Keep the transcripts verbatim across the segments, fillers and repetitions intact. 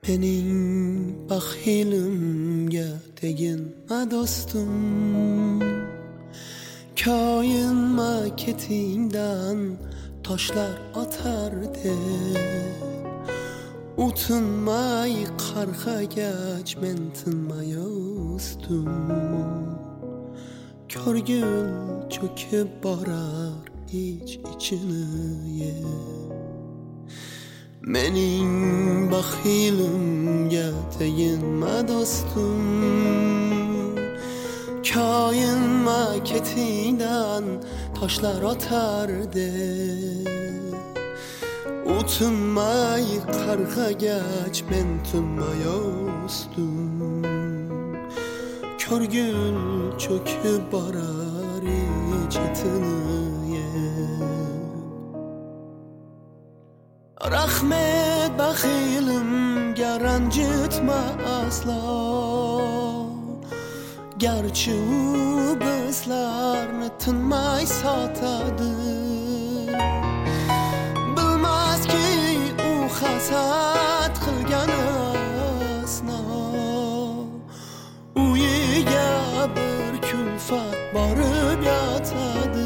Mening baxilimga teginma do'stim, koyinma ketingdan toshlar otar deb. Utinmay qarg'agach men tinmay o'sdim. Ko'rgul cho'kib borar ich ichini yeb. Mening baxilimga teginma do'stim, koyinma ketingdan toshlar otar deb. Utinmay qarg'agach men tinmay o'sdim. Ko'rgul cho'kib borar ich itini yeb. Rahmet baxilimga ranjitma aslo, garchi u bizlarni tinmay sotadi. Bilmaski u hasad qilgan asno, uyiga bir kulfat borib yotadi.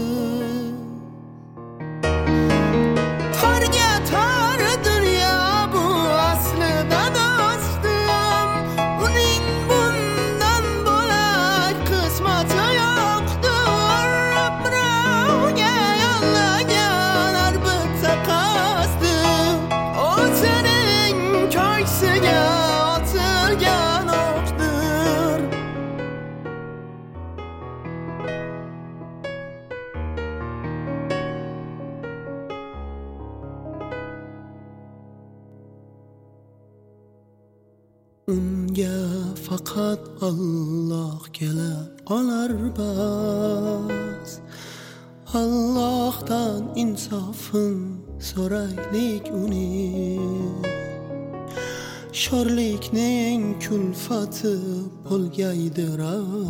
Unga faqat Alloh kela olar bas. Allohdan insofin so'raylik uning. Sho'rlikning kulfati bo'lgaydir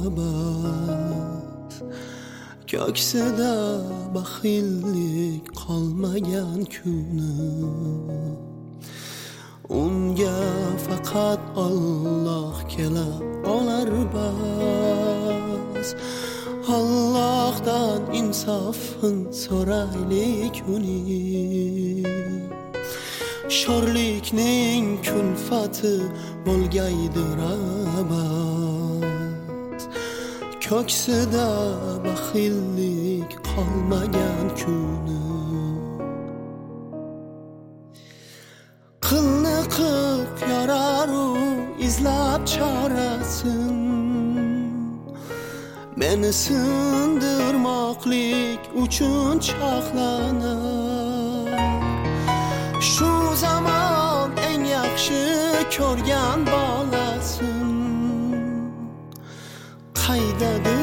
abas. Ko'ksida baxillik qolmagan kuni. Unga faqat Alloh kela olar bas. Allohdan insofin so'raylik uning. Sho'rlikning kulfati bo'lgaydir abas. Ko'ksida baxillik qolmagan kuni. Qilni qilq yorar u izlab chorasin. Meni sindirmoqlik uchun choqlanar. Shu zamon eng yaxshi ko'rgan bolasin. Qaydadir